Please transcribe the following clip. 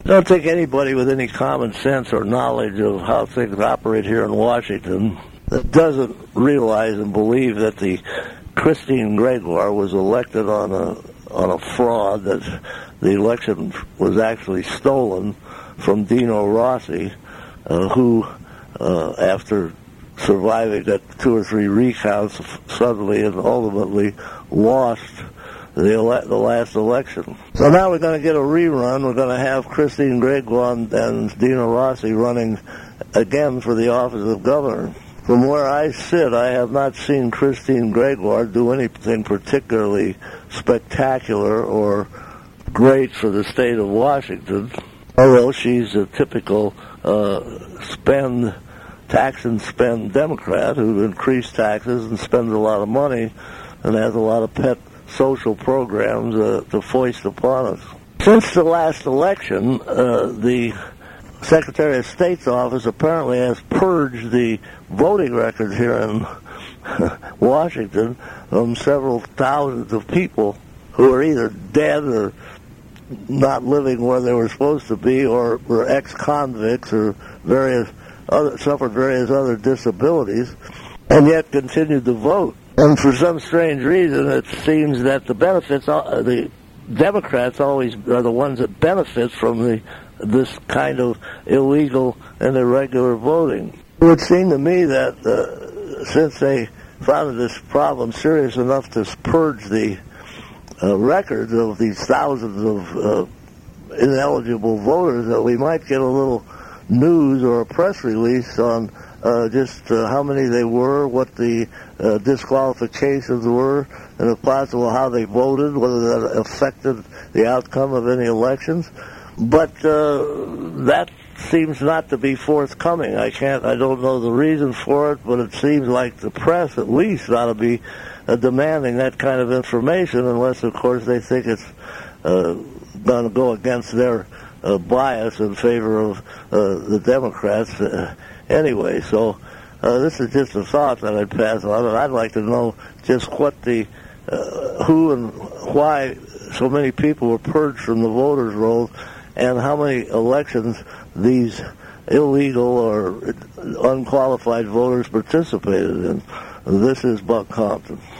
I don't think anybody with any common sense or knowledge of how things operate here in Washington that doesn't realize and believe that the Christine Gregoire was elected on a fraud, that the election was actually stolen from Dino Rossi, who, after surviving at 2 or 3 recounts, suddenly and ultimately lost the last election. So now we're going to get a rerun. We're going to have Christine Gregoire and Dino Rossi running again for the office of governor. From where I sit, I have not seen Christine Gregoire do anything particularly spectacular or great for the state of Washington, although she's a typical tax and spend Democrat who increased taxes and spends a lot of money and has a lot of pet social programs to foist upon us. Since the last election, the Secretary of State's office apparently has purged the voting records here in Washington from several thousands of people who are either dead or not living where they were supposed to be, or were ex-convicts or suffered various other disabilities, and yet continued to vote. And for some strange reason, it seems that the Democrats always are the ones that benefit from this kind of illegal and irregular voting. It would seem to me that since they found this problem serious enough to purge the records of these thousands of ineligible voters, that we might get a little news or a press release on just how many they were, what the disqualifications were, and if possible how they voted, whether that affected the outcome of any elections. But that seems not to be forthcoming. I don't know the reason for it, but it seems like the press at least ought to be demanding that kind of information, unless of course they think it's going to go against their bias in favor of the Democrats anyway. So this is just a thought that I'd pass on, and I'd like to know just what who and why so many people were purged from the voters' rolls, and how many elections these illegal or unqualified voters participated in. This is Buck Compton.